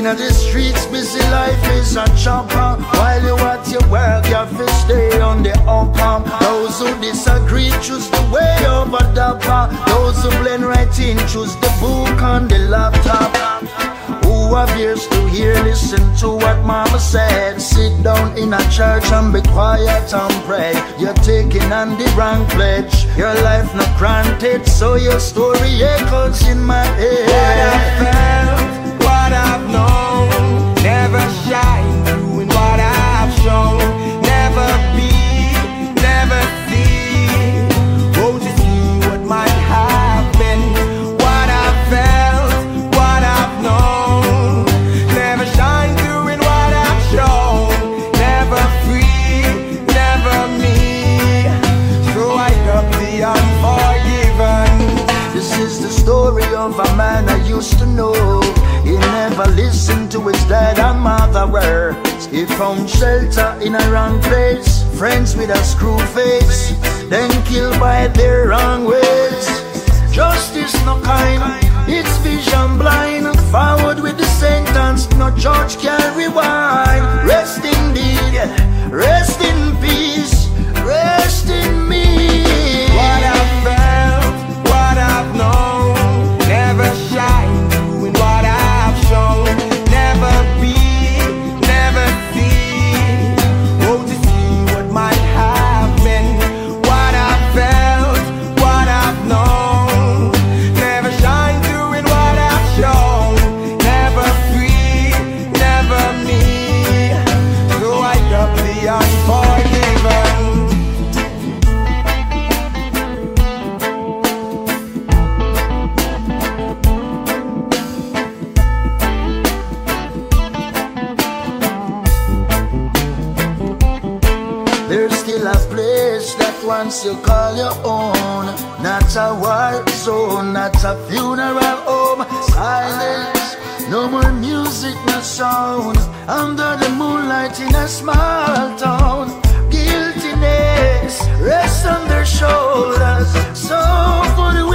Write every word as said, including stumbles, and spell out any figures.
In the streets, busy life is a chopper. While you at your work, you have to stay on the upper. Those who disagree choose the way over the bar. Those who blend right in choose the book on the laptop. Who have ears to hear, listen to what mama said. Sit down in a church and be quiet and pray. You're taking on the wrong pledge. Your life not granted, so your story echoes in my head. What I felt, what I've known, never shine through in what I've shown. Never be, never see, oh, to see what might have been. What I felt, what I've known, never shine through in what I've shown. Never free, never me, so I got the unforgiven. This is the story of a man I used to know. He never listened to his dad and mother words. He found shelter in a wrong place. Friends with a screw face, then killed by their wrong ways. Justice no kind, it's vision blind. Forward with the sentence, no judge can rewind. Rest indeed, rest in peace, rest in me. What I've felt, what I've known, never shine through in what I've shown. Never be, never see, oh, to see what might have been. What I've felt, what I've known, never shine through in what I've shown. Never free, never me, so I got the unforgiven. There's still a place that once you call your own. Not a war zone, not a funeral home. Silence, no more music, no sound. Under the moonlight in a small town. Guiltiness rests on their shoulders. So for the